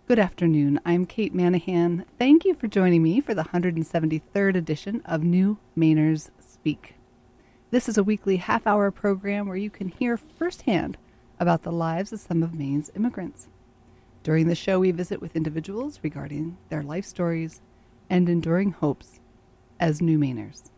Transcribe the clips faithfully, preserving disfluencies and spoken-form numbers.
Good afternoon. I'm Kate Manahan. Thank you for joining me for the one hundred seventy-third edition of New Mainers Speak. This is a weekly half-hour program where you can hear firsthand about the lives of some of Maine's immigrants. During the show, we visit with individuals regarding their life stories and enduring hopes as New Mainers.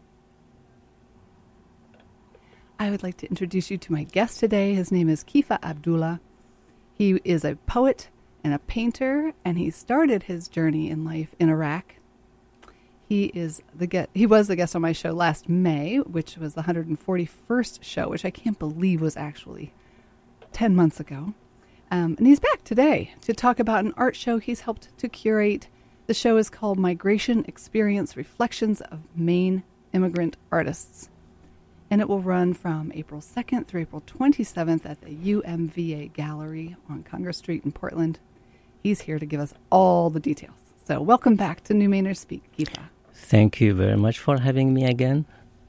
I would like to introduce you to my guest today. His name is Kifa Abdullah. He is a poet and a painter, and he started his journey in life in Iraq. He is the guest, he was the guest on my show last May, which was the one hundred forty-first show, which I can't believe was actually ten months ago. Um, and he's back today to talk about an art show he's helped to curate. The show is called Migration Experience: Reflections of Maine Immigrant Artists. And it will run from April second through April twenty-seventh at the U M V A Gallery on Congress Street in Portland. He's here to give us all the details. So welcome back to New Mainers Speak, Kifa. Thank you very much for having me again.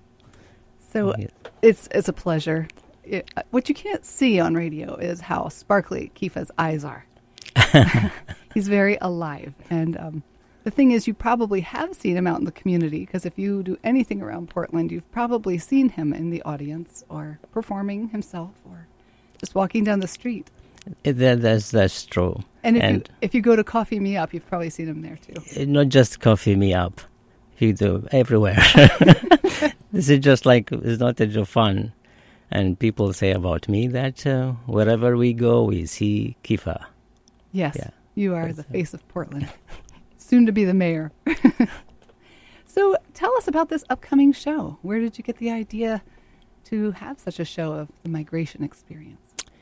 So yes. it's it's a pleasure. It, what you can't see on radio is how sparkly Kifa's eyes are. He's very alive. And um, the thing is, you probably have seen him out in the community, because if you do anything around Portland, you've probably seen him in the audience or performing himself or just walking down the street. That, that's, that's true. And if, and you, if you go to Coffee Me Up, you've probably seen him there too. Not just Coffee Me Up. You do everywhere. This is just like, it's not a joke fun. And people say about me that uh, wherever we go, we see Kifa. Yes, yeah. You are the face of Portland. Soon to be the mayor. So tell us about this upcoming show. Where did you get the idea to have such a show of the migration experience?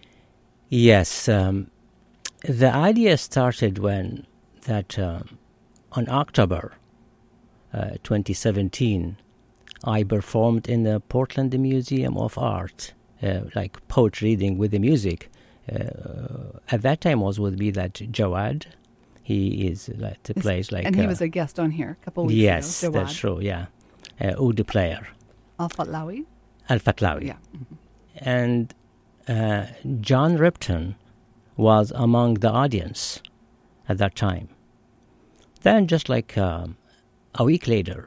Yes, um, the idea started when that um, on October uh, twenty seventeen, I performed in the Portland Museum of Art, uh, like poetry reading with the music. Uh, at that time was would be that Jawad. He is like the plays like, and he uh, was a guest on here a couple weeks yes, ago. Yes, that's true. Yeah, uh, oud player. Al Fatlawi. Al Fatlawi. Yeah. Mm-hmm. And uh, John Ripton was among the audience at that time. Then, just like um, a week later,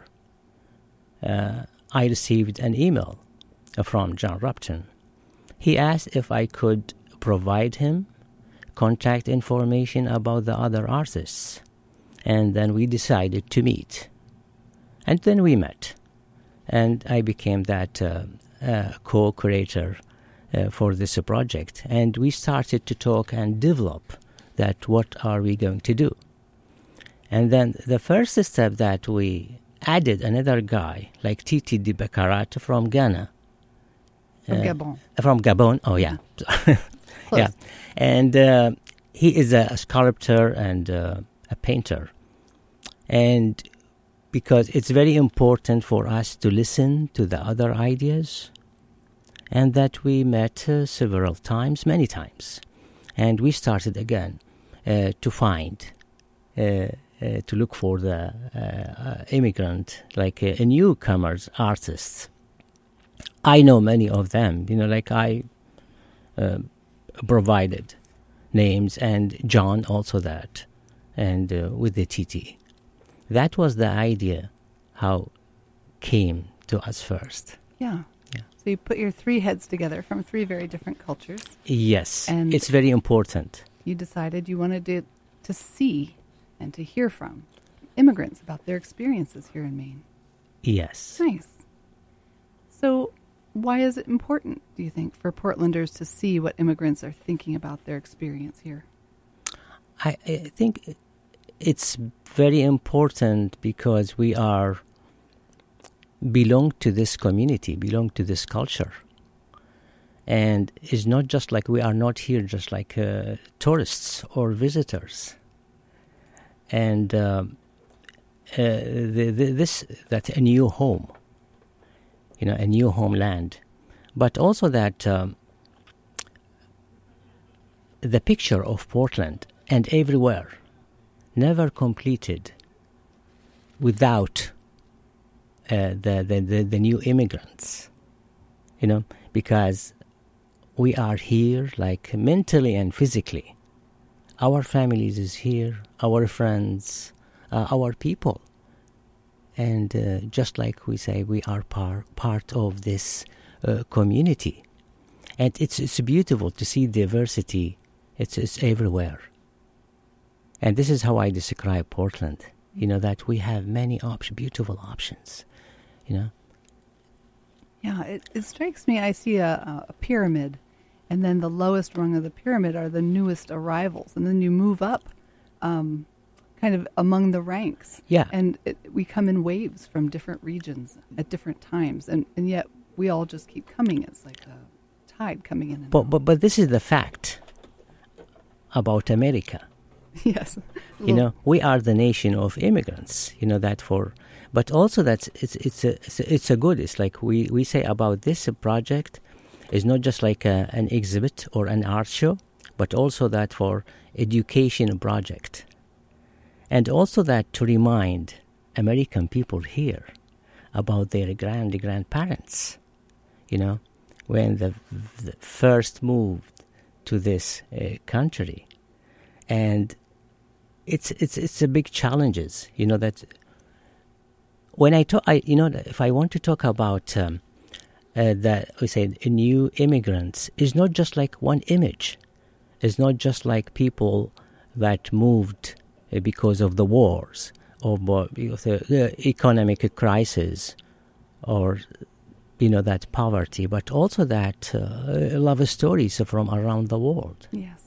uh, I received an email from John Ripton. He asked if I could provide him contact information about the other artists. And then we decided to meet. And then we met. And I became that uh, uh, co-curator uh, for this uh, project. And we started to talk and develop that what are we going to do. And then the first step that we added another guy, like Titi Di Baccarat from Ghana. From uh, Gabon. From Gabon, oh yeah. Yeah, and uh, he is a, a sculptor and uh, a painter. And because it's very important for us to listen to the other ideas, and that we met uh, several times, many times. And we started again uh, to find, uh, uh, to look for the uh, uh, immigrant, like uh, newcomers, artists. I know many of them, you know, like I... Uh, provided names, and John also that, and uh, with the T T. That was the idea how came to us first. Yeah. Yeah. So you put your three heads together from three very different cultures. Yes, and it's very important. You decided you wanted to, to see and to hear from immigrants about their experiences here in Maine. Yes. Nice. So why is it important, do you think, for Portlanders to see what immigrants are thinking about their experience here? I, I think it's very important because we are belong to this community, belong to this culture. And it's not just like we are not here just like uh, tourists or visitors. And uh, uh, the, the, this that a new home, you know, a new homeland, but also that um, the picture of Portland and everywhere never completed without uh, the, the, the, the new immigrants, you know, because we are here like mentally and physically. our families is here, our friends, uh, our people. And uh, just like we say, we are par- part of this uh, community. And it's it's beautiful to see diversity. It's, it's everywhere. And this is how I describe Portland. You know, that we have many op- beautiful options, you know. Yeah, it, it strikes me, I see a, a pyramid, and then the lowest rung of the pyramid are the newest arrivals. And then you move up um, kind of among the ranks. Yeah. And it, we come in waves from different regions at different times. And, and yet we all just keep coming. It's like a tide coming in. And But, out. but, but this is the fact about America. Yes. You know, we are the nation of immigrants, you know, that for, but also that's, it's, it's a, it's a, it's a good, it's like we, we say about this project is not just like a, an exhibit or an art show, but also that for education project. And also that to remind American people here about their grand grandparents, you know, when the, the first moved to this uh, country. And it's it's it's a big challenges, you know, that when I talk, I you know, if I want to talk about um, uh, that we say new immigrants, is not just like one image, it's not just like people that moved uh, because of the wars or because of the economic crisis or you know that poverty, but also that uh, love stories from around the world. Yes.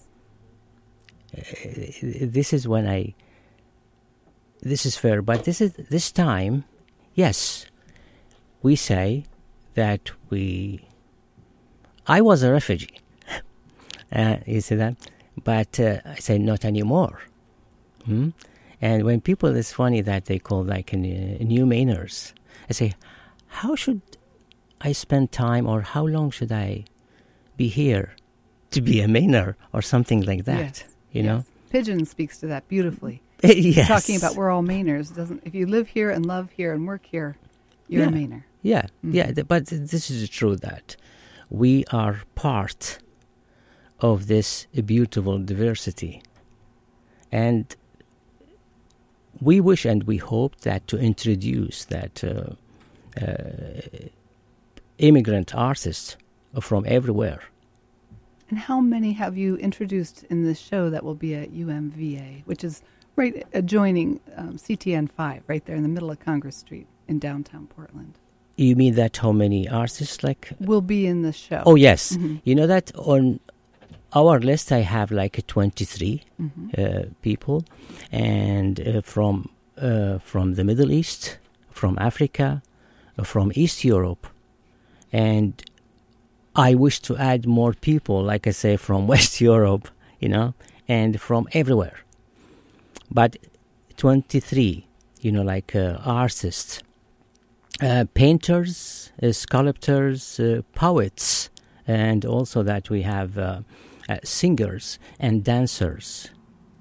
This is when I, this is fair, but this is this time, yes, we say that we, I was a refugee, uh, you see that, but uh, I say not anymore. Hmm? And when people, it's funny that they call like a, a new Mainers, I say, how should I spend time or how long should I be here to be a Mainer or something like that? Yes. You yes. know, Pigeon speaks to that beautifully. Yes. Talking about we're all Mainers doesn't. If you live here and love here and work here, you're yeah. a Mainer. Yeah, Mm-hmm. yeah. Th- but th- this is true that we are part of this beautiful diversity, and we wish and we hope that to introduce that uh, uh, immigrant artists from everywhere. And how many have you introduced in this show that will be at U M V A, which is right adjoining um, C T N five, right there in the middle of Congress Street in downtown Portland? You mean that how many artists like? Will be in the show. Oh, yes. Mm-hmm. You know that on our list I have like twenty-three Mm-hmm. uh, people, and uh, from uh, from the Middle East, from Africa, uh, from East Europe, and I wish to add more people, like I say, from West Europe, you know, and from everywhere. But twenty-three, you know, like uh, artists, uh, painters, uh, sculptors, uh, poets, and also that we have uh, uh, singers and dancers.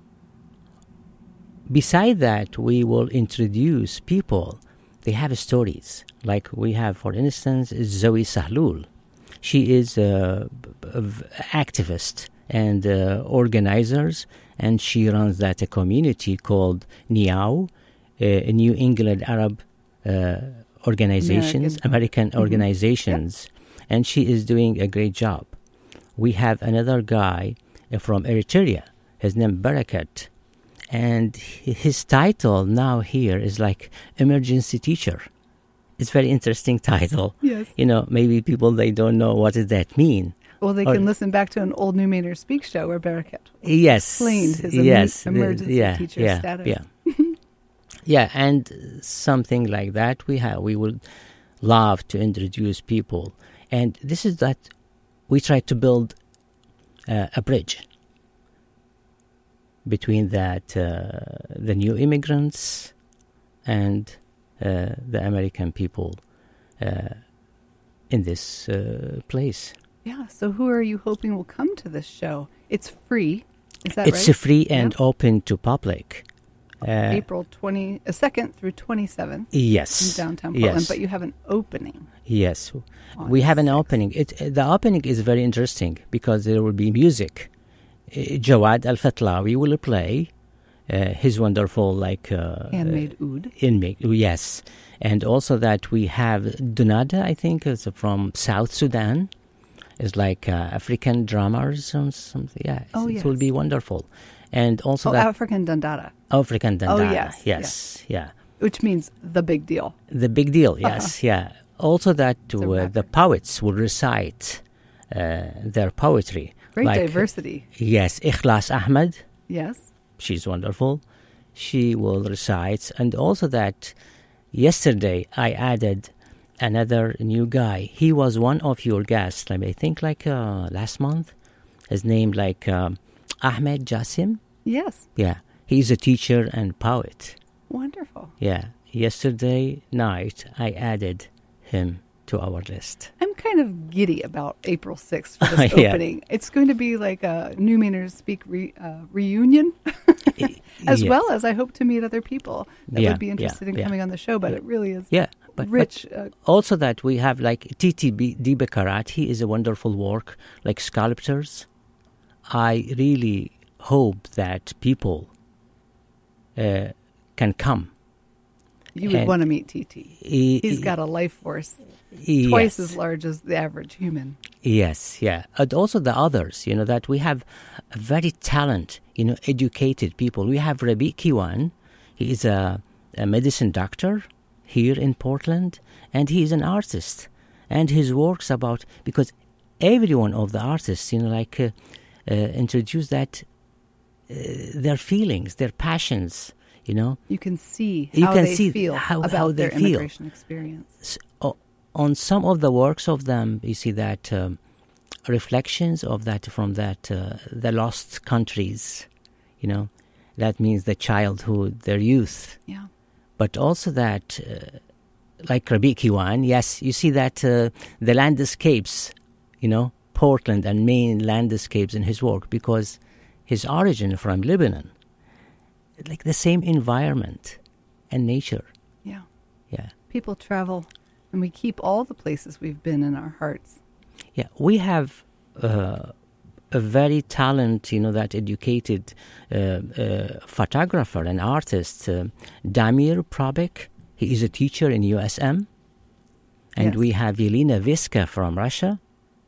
Beside that, we will introduce people, they have stories. Like we have, for instance, Zoe Sahlul. She is an activist and uh, organizers, and she runs that a community called NEAO, uh, New England Arab uh, Organizations, American, American mm-hmm. Organizations, yep. And she is doing a great job. We have another guy uh, from Eritrea, his name Barakat, and his title now here is like emergency teacher. It's a very interesting title. Yes. You know, maybe people, they don't know what does that mean. Well, they or, can listen back to an old New Mainer Speak show where Barakat yes, explained his yes, em- emergency yeah, teacher yeah, status. Yeah, yeah, and something like that we have. We would love to introduce people. And this is that we try to build uh, a bridge between that uh, the new immigrants and uh, the American people uh, in this uh, place. Yeah, so who are you hoping will come to this show? It's free, is that it's right? free and yeah. open to public. Uh, April twenty-second through twenty-seventh yes. in downtown Portland, yes. but you have an opening. Yes, we have an sixth. opening. It, the opening is very interesting because there will be music Jawad Al-Fatlawi will play uh, his wonderful like uh, Handmade oud. in make yes, and also that we have Dunada, I think, is from South Sudan. It's like uh, African drummers or something. Yeah, Oh, it yes. will be wonderful, and also Oh, that African Dandara, African Dandara. yes, yes, yeah, which means the big deal. the big deal. Yes, yeah. Also that a uh, rapper. the poets will recite uh, their poetry. Great like, diversity. Yes, Ikhlas Ahmed. Yes. She's wonderful. She will recite. And also that yesterday I added another new guy. He was one of your guests, like, I think like uh, last month. His name like um, Ahmed Jassim. Yes. Yeah, he's a teacher and poet. Wonderful. Yeah, yesterday night I added him to our list. I'm kind of giddy about April sixth for this Yeah. opening. It's going to be like a New Mainers Speak re, uh, reunion, as Yes. well as I hope to meet other people that Yeah, would be yeah, interested in yeah. coming on the show. But it really is Yeah, but, rich. but uh, also that we have like T T B Dibakarat. He is a wonderful work, like sculptors. I really hope that people uh, can come. you would and- want to meet T T. He- He's he- got a life force yes. twice as large as the average human. Yes, yeah. And also the others, you know, that we have a very talent, you know, educated people. We have Rabi Kiwan. He is a, a medicine doctor here in Portland, and he is an artist. And his works about, because every one of the artists, you know, like uh, uh, introduce that, uh, their feelings, their passions, you know. You can see You how can they see feel how- about how they their feel. immigration experience. S- o- on some of the works of them, you see that um, reflections of that from that uh, the lost countries, you know, that means the childhood, their youth, Yeah. but also that, uh, like Rabi Kiwan, yes, you see that uh, the landscapes, you know, Portland and Maine landscapes in his work, because his origin from Lebanon, like the same environment and nature, Yeah. yeah. People travel, and we keep all the places we've been in our hearts. Yeah, we have uh, a very talent, you know, that educated uh, uh, photographer and artist, uh, Damir Probek. He is a teacher in U S M. And Yes. we have Yelena Viska from Russia.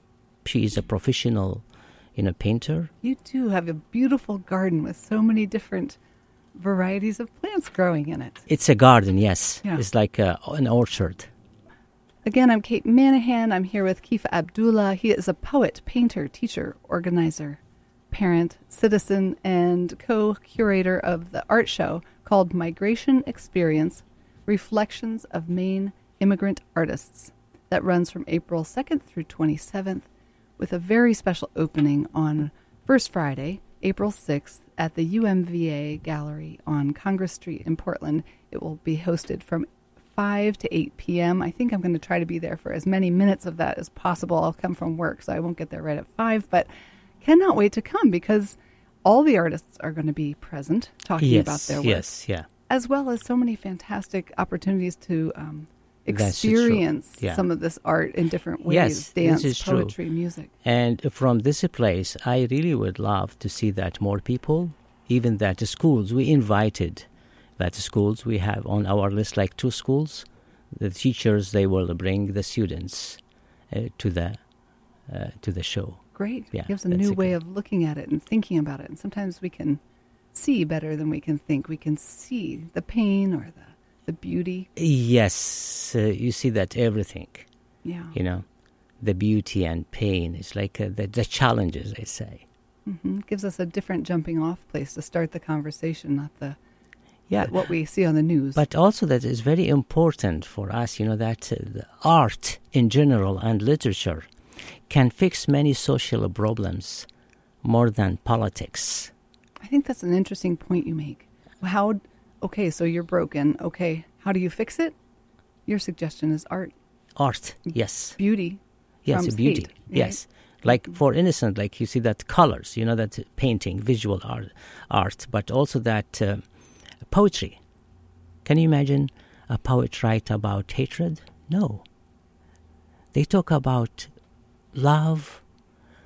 She is a professional, you know, painter. You do have a beautiful garden with so many different varieties of plants growing in it. It's a garden, yes. Yeah. It's like a, an orchard. Again, I'm Kate Manahan. I'm here with Kifa Abdullah. He is a poet, painter, teacher, organizer, parent, citizen, and co-curator of the art show called Migration Experience, Reflections of Maine Immigrant Artists, that runs from April second through twenty-seventh, with a very special opening on First Friday, April sixth, at the U M V A Gallery on Congress Street in Portland. It will be hosted from five to eight p.m. I think I'm going to try to be there for as many minutes of that as possible. I'll come from work, so I won't get there right at five, but cannot wait to come because all the artists are going to be present talking yes, about their work, yes, yeah. as well as so many fantastic opportunities to um, That's true. experience Yeah. some of this art in different ways, Yes, this dance, is true. poetry, music. And from this place, I really would love to see that more people, even that the schools, we invited that schools, we have on our list like two schools, the teachers, they will bring the students uh, to the uh, to the show. Great. Yeah, It gives a that's new a way good- of looking at it and thinking about it. And sometimes we can see better than we can think. We can see the pain or the, the beauty. Yes, uh, you see that everything, Yeah. you know, the beauty and pain is like uh, the, the challenges, I say. hmm Gives us a different jumping off place to start the conversation, not the Yeah, what we see on the news. but also that is very important for us, you know, that uh, the art in general and literature can fix many social problems more than politics. I think that's an interesting point you make. How, okay, so you're broken. Okay, how do you fix it? Your suggestion is art, Art, yes. beauty. Yes, trumps beauty, hate, right? yes. Like, for instance, like you see that colors, you know, that painting, visual art, art but also that uh, poetry. Can you imagine a poet write about hatred? No. They talk about love,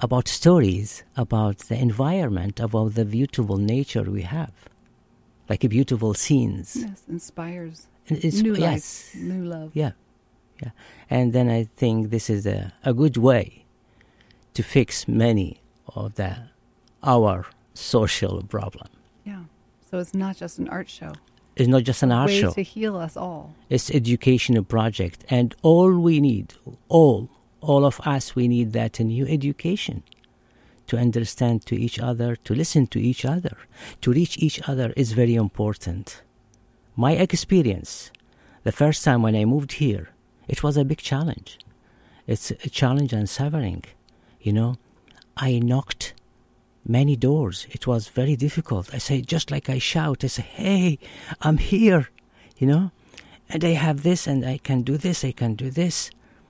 about stories, about the environment, about the beautiful nature we have, like beautiful scenes. Yes, inspires And it's, new yes, life, new love. yeah, yeah. And then I think this is a, a good way to fix many of the our social problem. Yeah. So it's not just an art show. It's not just an art way show. to heal us all. It's educational project, and all we need, all, all of us, we need that new education to understand to each other, to listen to each other, to reach each other is very important. My experience, the first time when I moved here, it was a big challenge. It's a challenge and suffering, you know. I knocked many doors. It was very difficult. I say, just like I shout, I say, hey, I'm here, you know, and I have this and I can do this, I can do this.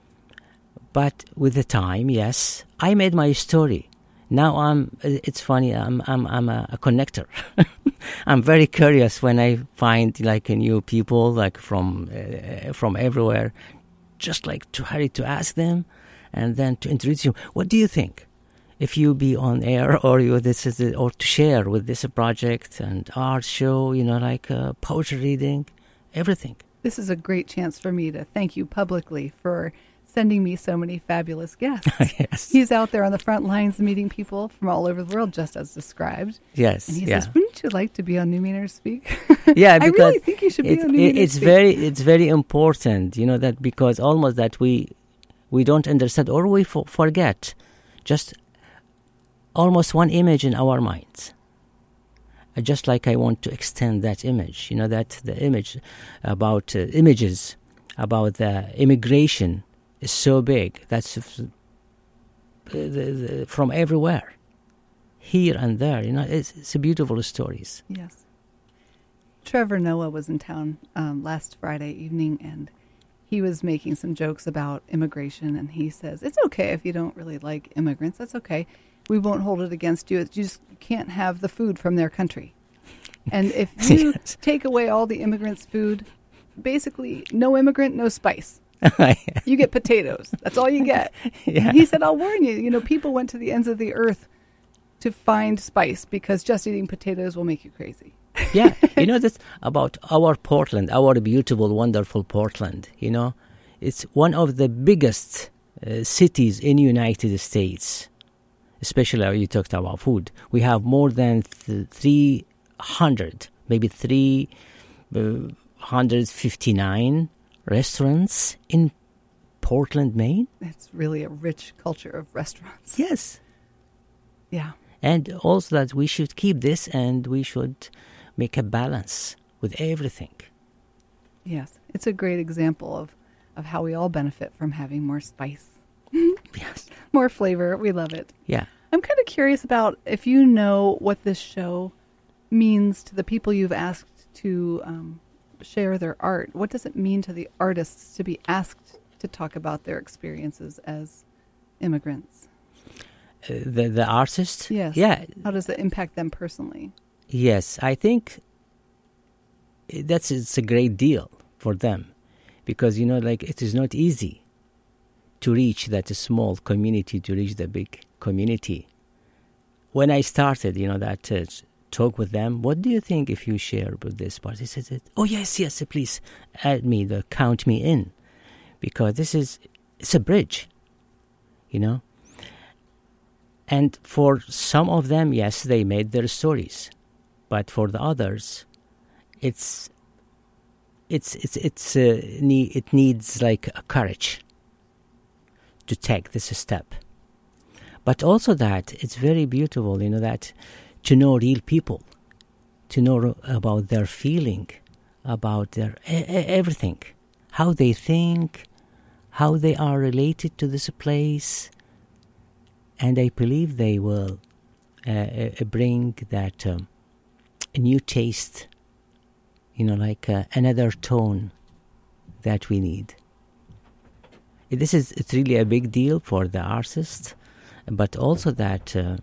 But with the time, yes, I made my story. Now I'm, it's funny, I'm I'm, I'm a, a connector. I'm very curious when I find like new people, like from uh, from everywhere, just like to hurry to ask them and then to introduce you. What do you think? If you be on air, or you this is it, or to share with this project and art show, you know, like uh, poetry reading, everything. This is a great chance for me to thank you publicly for sending me so many fabulous guests. Yes. He's out there on the front lines meeting people from all over the world, just as described. Yes. And he yeah. says, "Wouldn't you like to be on New Meaners Speak?" Yeah, I because really think you should be it's, on New Meaners it's Speak. very, it's very important, you know, that because almost that we we don't understand or we for, forget just almost one image in our minds. Uh, just like I want to extend that image, you know, that the image about uh, images about the immigration is so big. That's f- the, the, from everywhere, here and there. You know, it's, it's a beautiful stories. Yes. Trevor Noah was in town um, last Friday evening, and he was making some jokes about immigration, and he says, it's okay if you don't really like immigrants. That's okay. We won't hold it against you. It's, you just can't have the food from their country. And if you Yes. take away all the immigrants' food, basically no immigrant, no spice. You get potatoes. That's all you get. Yeah. And he said, I'll warn you, you know, people went to the ends of the earth to find spice because just eating potatoes will make you crazy. Yeah, you know, that's about our Portland, our beautiful, wonderful Portland, you know. It's one of the biggest uh, cities in the United States, especially when you talked about food. We have more than th- three hundred, maybe three hundred fifty-nine restaurants in Portland, Maine. It's really a rich culture of restaurants. Yes. Yeah. And also that we should keep this and we should make a balance with everything. Yes. It's a great example of, of how we all benefit from having more spice, Yes. more flavor. We love it. Yeah. I'm kind of curious about if you know what this show means to the people you've asked to um, share their art. What does it mean to the artists to be asked to talk about their experiences as immigrants? Uh, the the artist? Yes. Yeah. How does it impact them personally? Yes, I think that's it's a great deal for them because, you know, like it is not easy to reach that small community, to reach the big community. When I started, you know, that uh, talk with them, what do you think if you share with this part? He said, oh, yes, yes, please add me, the, count me in, because this is, it's a bridge, you know. And for some of them, yes, they made their stories. But for the others, it's it's it's it's uh, ne- it needs like a courage to take this step. But also that it's very beautiful, you know, that to know real people, to know about their feeling, about their e- everything, how they think, how they are related to this place, and I believe they will uh, uh, bring that. Um, a new taste, you know, like uh, another tone that we need. This is it's really a big deal for the artist, but also that uh,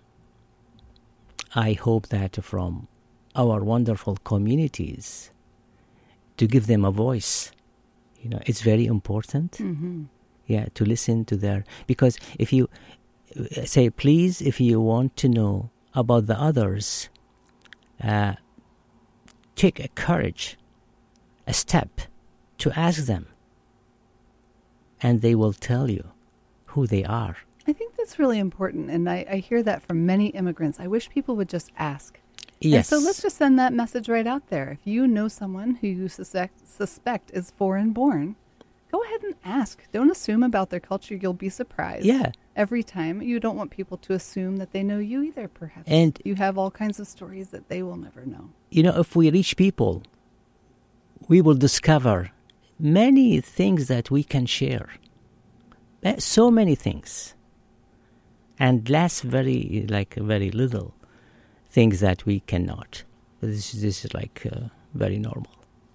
I hope that from our wonderful communities to give them a voice. You know, it's very important. Mm-hmm. Yeah, to listen to their, because if you say, please, if you want to know about the others, uh, take a courage, a step to ask them, and they will tell you who they are. I think that's really important, and I, I hear that from many immigrants. I wish people would just ask. Yes. And so let's just send that message right out there. If you know someone who you suspect, suspect is foreign-born, go ahead and ask. Don't assume about their culture. You'll be surprised. Yeah. Every time. You don't want people to assume that they know you either, perhaps. And you have all kinds of stories that they will never know. You know, if we reach people, we will discover many things that we can share. So many things. And less very, like, very little things that we cannot. This, this is, like, uh, very normal.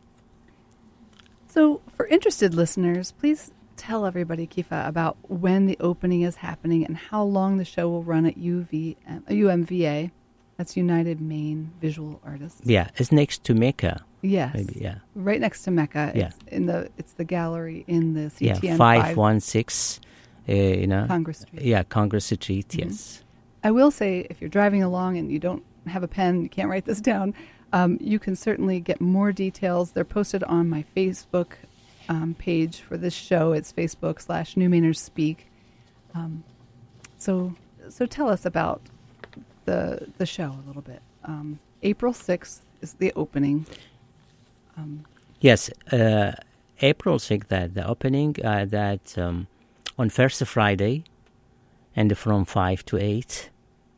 So, for interested listeners, please tell everybody, Kifa, about when the opening is happening and how long the show will run at U V, U M V A. That's United Maine Visual Artists. Yeah, it's next to Mecca. Yes. Maybe, yeah. Right next to Mecca. Yeah. It's in the it's the gallery in the C T N yeah, five one six, uh, you know. Congress Street. Yeah, Congress Street, Mm-hmm. yes. I will say, if you're driving along and you don't have a pen, you can't write this down, um, you can certainly get more details. They're posted on my Facebook um, page for this show. It's Facebook slash New Mainers Speak. Um, so, so tell us about the the show a little bit. Um, April sixth is the opening. Um, yes, uh, April sixth, that the opening, uh, that um, on first Friday, and from five to eight.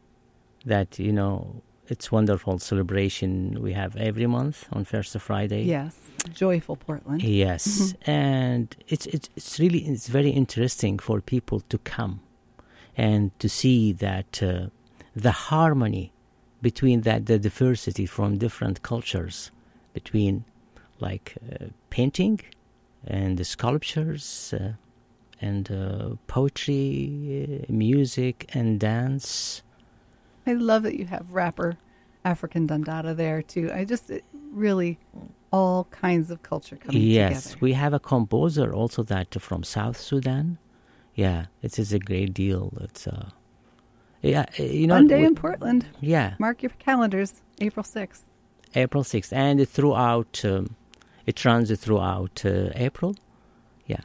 That, you know, it's wonderful celebration we have every month on first Friday. Yes, joyful Portland. Yes, and it's it's it's really it's very interesting for people to come and to see that uh, the harmony between that the diversity from different cultures, between like uh, painting and the sculptures uh, and uh, poetry, uh, music and dance. I love that you have rapper African Dundada there too. I just it really all kinds of culture coming yes, together. we have a composer also that from South Sudan. Yeah, it is a great deal. It's uh, yeah, you know, One day we, in Portland. Yeah, Mark your calendars. April sixth. April sixth, and throughout um, it runs throughout uh, April. Yeah.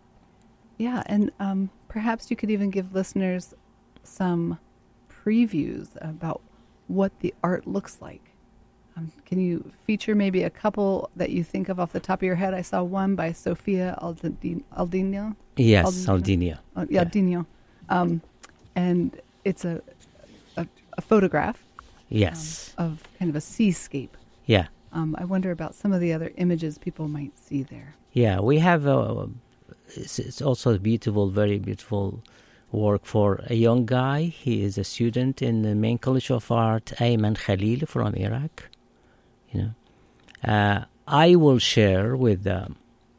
Yeah, and um, perhaps you could even give listeners some previews about what the art looks like. Um, can you feature maybe a couple that you think of off the top of your head? I saw one by Sofia Aldin- Aldino. Yes, Aldino. Aldino. Oh, yeah, Aldino. Um, and it's a, a, a photograph. Yes. Um, of kind of a seascape. Yeah. Um, I wonder about some of the other images people might see there. Yeah, we have a, it's, it's also a beautiful, very beautiful work for a young guy. He is a student in the Maine College of Art, Ayman Khalil from Iraq. You know, uh, I will share with, um,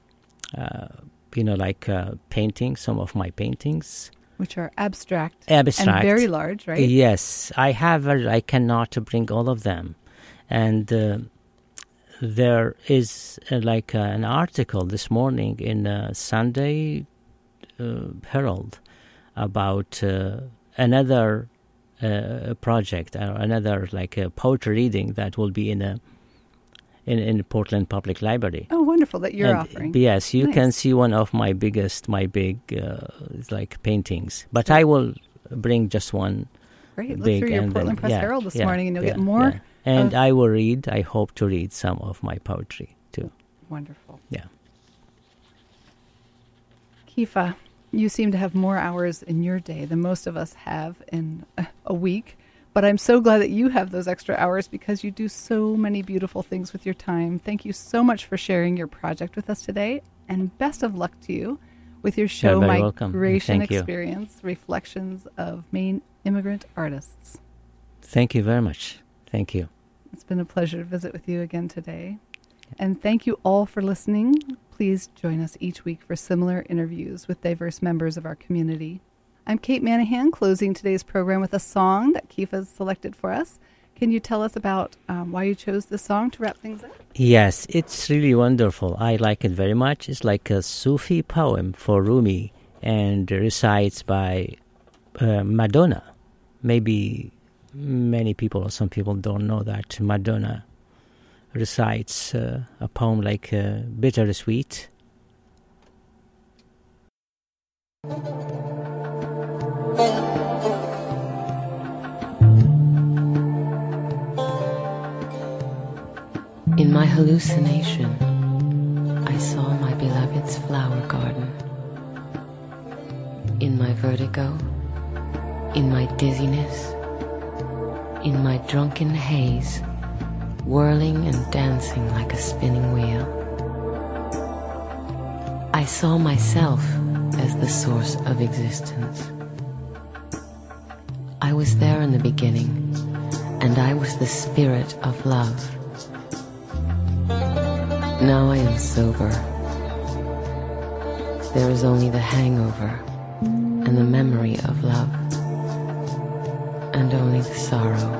uh, you know, like uh, painting, some of my paintings. Which are abstract, abstract and very large, right? Yes, I have. A, I cannot bring all of them, and uh, there is uh, like uh, an article this morning in uh, Sunday uh, Herald about uh, another uh, project or another like a poetry reading that will be in a in in the Portland Public Library. Oh, wonderful that you're and offering. Yes, you nice. can see one of my biggest, my big uh, like paintings. But sure. I will bring just one. Great. Look big through your and Portland then, Press yeah, Herald this yeah, morning, and you'll yeah, get more. Yeah. And of I will read. I hope to read some of my poetry too. Wonderful. Yeah. Kifa, you seem to have more hours in your day than most of us have in a week. But I'm so glad that you have those extra hours because you do so many beautiful things with your time. Thank you so much for sharing your project with us today. And best of luck to you with your show, Migration Experience, Reflections of Maine Immigrant Artists. Thank you very much. Thank you. It's been a pleasure to visit with you again today. And thank you all for listening. Please join us each week for similar interviews with diverse members of our community. I'm Kate Manahan, closing today's program with a song that Kifa's selected for us. Can you tell us about um, why you chose this song to wrap things up? Yes, it's really wonderful. I like it very much. It's like a Sufi poem for Rumi and recites by uh, Madonna. Maybe many people or some people don't know that Madonna recites uh, a poem like uh, Bittersweet. In my hallucination, I saw my beloved's flower garden. In my vertigo, in my dizziness, in my drunken haze, whirling and dancing like a spinning wheel, I saw myself as the source of existence. I was there in the beginning, and I was the spirit of love. Now I am sober. There is only the hangover and the memory of love, and only the sorrow.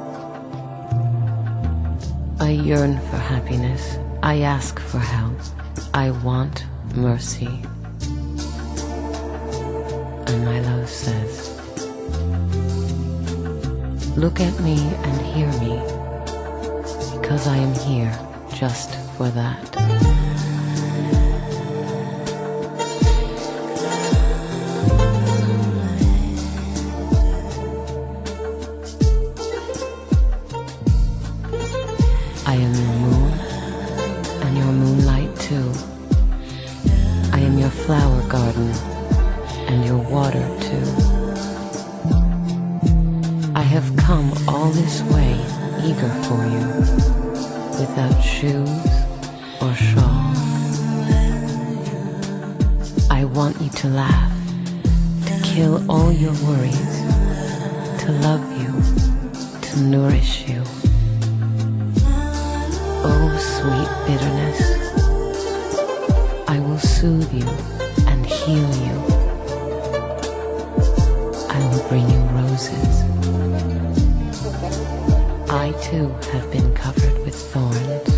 I yearn for happiness. I ask for help. I want mercy. And my love says, look at me and hear me, because I am here just for that. I am your moon, and your moonlight too. I am your flower garden, and your water too. I have come all this way, eager for you, without shoes or shawl. I want you to laugh, to kill all your worries, to love you, to nourish you. Oh, sweet bitterness, I will soothe you and heal you. I will bring you roses. I too have been covered with thorns.